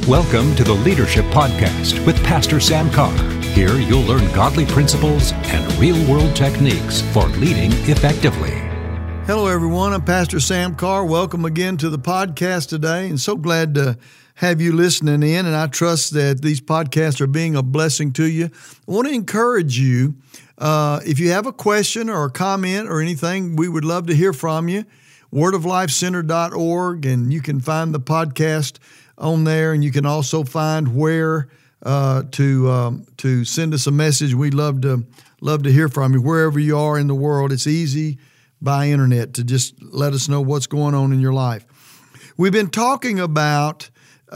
Welcome to the Leadership Podcast with Pastor Sam Carr. Here you'll learn godly principles and real-world techniques for leading effectively. Hello, everyone. I'm Pastor Sam Carr. Welcome again to the podcast today, and so glad to have you listening in, and I trust that these podcasts are being a blessing to you. I want to encourage you, if you have a question or a comment or anything, we would love to hear from you. wordoflifecenter.org, and you can find the podcast on there, and you can also find where to send us a message. We'd love to hear from you wherever you are in the world. It's easy by internet to just let us know what's going on in your life. We've been talking about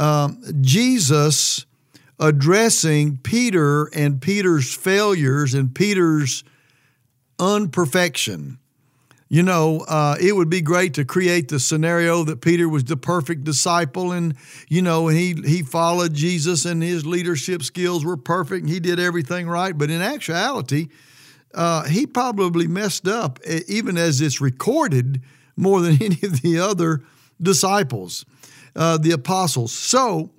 Jesus addressing Peter and Peter's failures and Peter's unperfection. You know, it would be great to create the scenario that Peter was the perfect disciple and, you know, and he followed Jesus and his leadership skills were perfect and he did everything right. But in actuality, he probably messed up, even as it's recorded, more than any of the other disciples, the apostles. So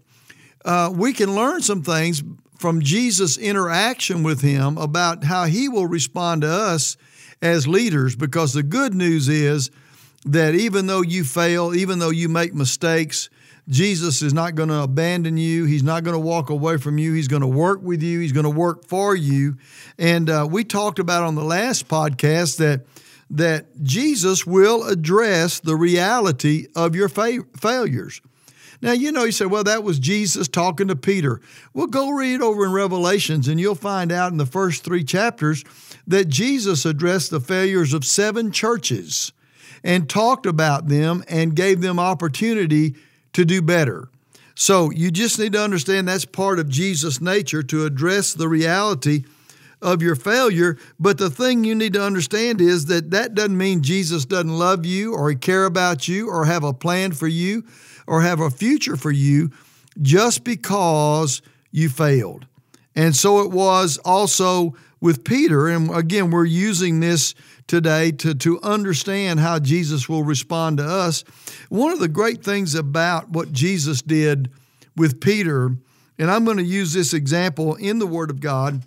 we can learn some things from Jesus' interaction with him about how he will respond to us as leaders, because the good news is that even though you fail, even though you make mistakes, Jesus is not going to abandon you. He's not going to walk away from you. He's going to work with you. He's going to work for you. And we talked about on the last podcast that Jesus will address the reality of your failures. Now, you know, you say, well, that was Jesus talking to Peter. Well, go read over in Revelations, and you'll find out in the first 3 chapters that Jesus addressed the failures of 7 churches and talked about them and gave them opportunity to do better. So you just need to understand that's part of Jesus' nature, to address the reality of your failure. But the thing you need to understand is that doesn't mean Jesus doesn't love you or care about you or have a plan for you or have a future for you just because you failed. And so it was also with Peter. And again, we're using this today to understand how Jesus will respond to us. One of the great things about what Jesus did with Peter, and I'm going to use this example in the Word of God,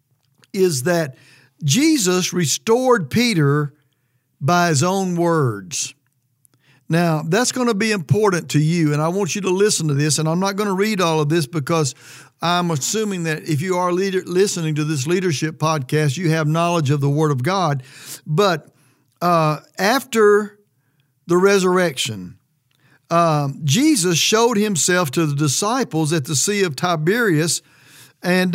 is that Jesus restored Peter by his own words. Now, that's going to be important to you, and I want you to listen to this, and I'm not going to read all of this because I'm assuming that if you are listening to this leadership podcast, you have knowledge of the Word of God. But after the resurrection, Jesus showed himself to the disciples at the Sea of Tiberias, and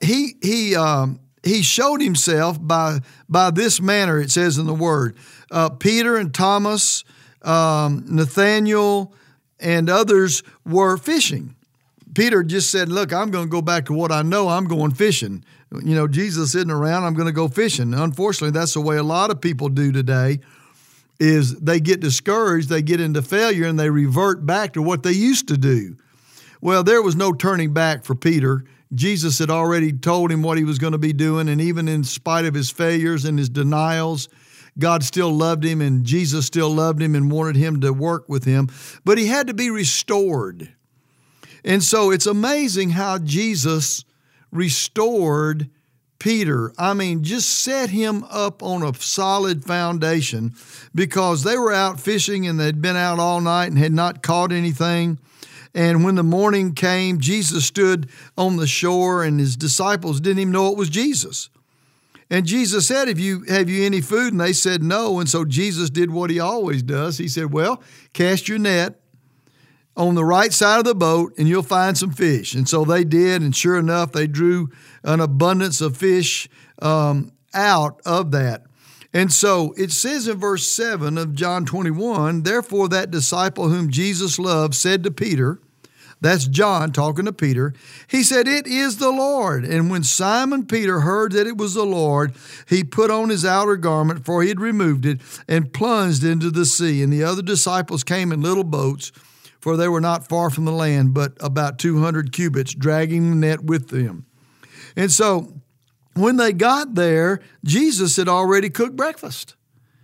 he showed himself by this manner, it says in the Word. Peter and Thomas, Nathaniel, and others were fishing. Peter just said, look, I'm going to go back to what I know. I'm going fishing. You know, Jesus isn't around. I'm going to go fishing. Unfortunately, that's the way a lot of people do today, is they get discouraged, they get into failure, and they revert back to what they used to do. Well, there was no turning back for Peter. Jesus had already told him what he was going to be doing, and even in spite of his failures and his denials, God still loved him, and Jesus still loved him and wanted him to work with him. But he had to be restored. And so it's amazing how Jesus restored Peter. I mean, just set him up on a solid foundation, because they were out fishing and they'd been out all night and had not caught anything. And when the morning came, Jesus stood on the shore, and his disciples didn't even know it was Jesus. And Jesus said, have you any food? And they said no. And so Jesus did what he always does. He said, well, cast your net on the right side of the boat and you'll find some fish. And so they did, and sure enough, they drew an abundance of fish out of that. And so it says in verse 7 of John 21, therefore that disciple whom Jesus loved said to Peter, that's John talking to Peter, he said, it is the Lord. And when Simon Peter heard that it was the Lord, he put on his outer garment, for he had removed it, and plunged into the sea. And the other disciples came in little boats, for they were not far from the land, but about 200 cubits, dragging the net with them. And so when they got there, Jesus had already cooked breakfast.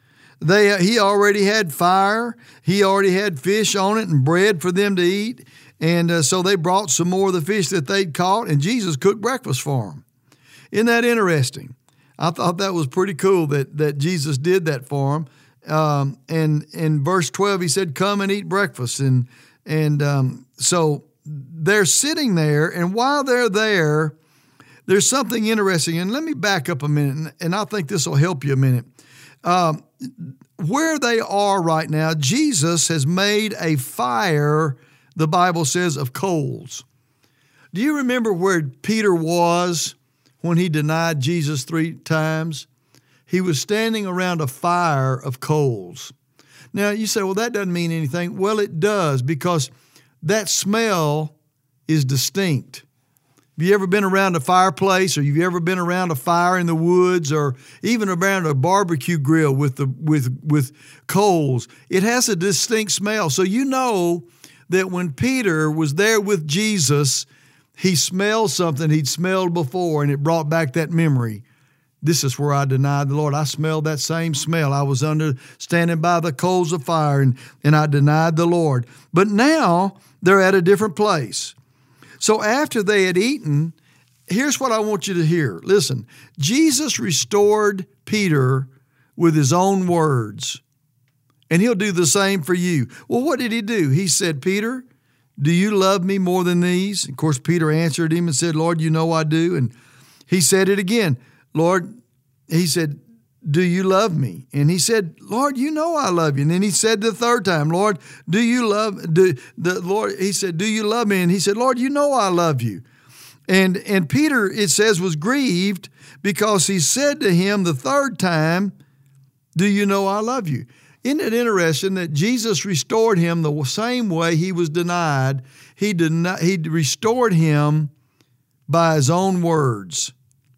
He already had fire. He already had fish on it and bread for them to eat. And so they brought some more of the fish that they'd caught, and Jesus cooked breakfast for them. Isn't that interesting? I thought that was pretty cool that Jesus did that for them. And in verse 12, he said, come and eat breakfast. So they're sitting there, and while they're there, there's something interesting. And let me back up a minute, and I think this will help you a minute. Where they are right now, Jesus has made a fire, the Bible says, of coals. Do you remember where Peter was when he denied Jesus 3 times? He was standing around a fire of coals. Now, you say, well, that doesn't mean anything. Well, it does, because that smell is distinct. Have you ever been around a fireplace, or have you ever been around a fire in the woods, or even around a barbecue grill with coals? It has a distinct smell. So you know that when Peter was there with Jesus, he smelled something he'd smelled before, and it brought back that memory. This is where I denied the Lord. I smelled that same smell. I was standing by the coals of fire, and I denied the Lord. But now they're at a different place. So after they had eaten, here's what I want you to hear. Listen, Jesus restored Peter with his own words, and he'll do the same for you. Well, what did he do? He said, Peter, do you love me more than these? Of course, Peter answered him and said, Lord, you know I do. And he said it again. Lord, he said, do you love me? And he said, Lord, you know I love you. And then he said the third time, Lord, do you love he said, do you love me? And he said, Lord, you know I love you. And Peter, it says, was grieved because he said to him the third time, do you know I love you? Isn't it interesting that Jesus restored him the same way he was denied? He restored him by his own words.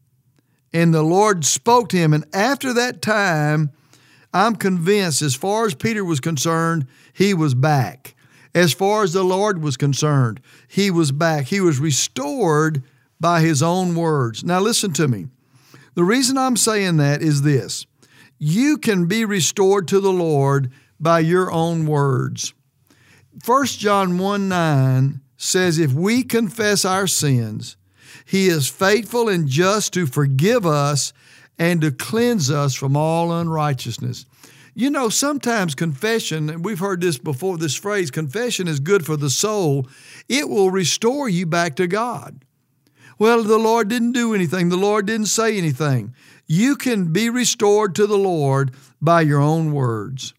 And the Lord spoke to him. And after that time, I'm convinced, as far as Peter was concerned, he was back. As far as the Lord was concerned, he was back. He was restored by his own words. Now listen to me. The reason I'm saying that is this. You can be restored to the Lord by your own words. 1 John 1:9 says, if we confess our sins, He is faithful and just to forgive us and to cleanse us from all unrighteousness. You know, sometimes confession, and we've heard this before, this phrase, confession is good for the soul. It will restore you back to God. Well, the Lord didn't do anything. The Lord didn't say anything. You can be restored to the Lord by your own words.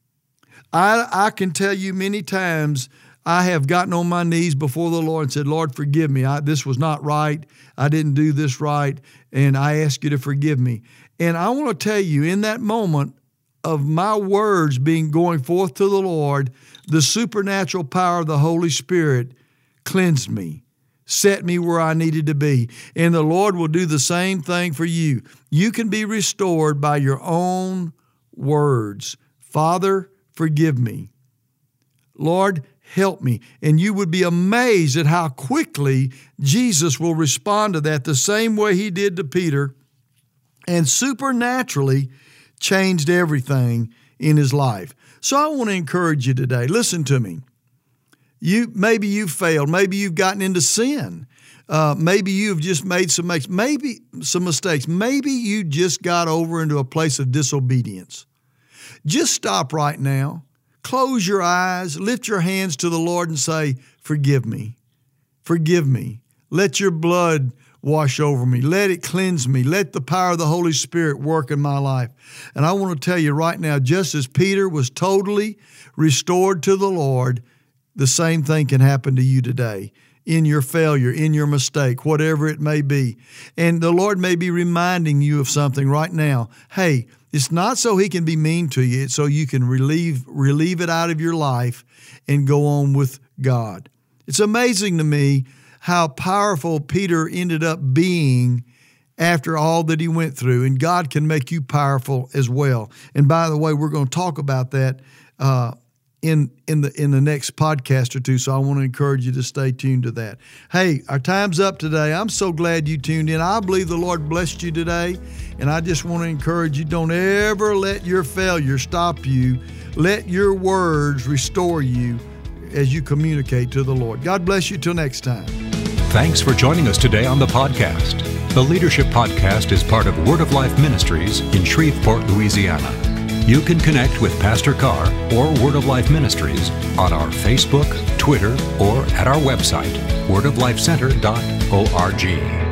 I can tell you many times I have gotten on my knees before the Lord and said, Lord, forgive me. This was not right. I didn't do this right, and I ask you to forgive me. And I want to tell you, in that moment of my words going forth to the Lord, the supernatural power of the Holy Spirit cleansed me, set me where I needed to be. And the Lord will do the same thing for you. You can be restored by your own words. Father, forgive me. Lord, help me. And you would be amazed at how quickly Jesus will respond to that the same way he did to Peter, and supernaturally changed everything in his life. So I want to encourage you today. Listen to me. Maybe you've failed. Maybe you've gotten into sin. Maybe you've just made some mistakes. Maybe you just got over into a place of disobedience. Just stop right now. Close your eyes, lift your hands to the Lord and say, forgive me. Forgive me. Let your blood wash over me. Let it cleanse me. Let the power of the Holy Spirit work in my life. And I want to tell you right now, just as Peter was totally restored to the Lord, the same thing can happen to you today in your failure, in your mistake, whatever it may be. And the Lord may be reminding you of something right now. Hey, it's not so he can be mean to you. It's so you can relieve it out of your life and go on with God. It's amazing to me how powerful Peter ended up being after all that he went through. And God can make you powerful as well. And by the way, we're going to talk about that in the next podcast or two, so I want to encourage you to stay tuned to that. Hey, our time's up today. I'm so glad you tuned in. I believe the Lord blessed you today, and I just want to encourage you, don't ever let your failure stop you. Let your words restore you as you communicate to the Lord. God bless you till next time. Thanks for joining us today on the podcast. The Leadership Podcast is part of Word of Life Ministries in Shreveport, Louisiana. You can connect with Pastor Carr or Word of Life Ministries on our Facebook, Twitter, or at our website, wordoflifecenter.org.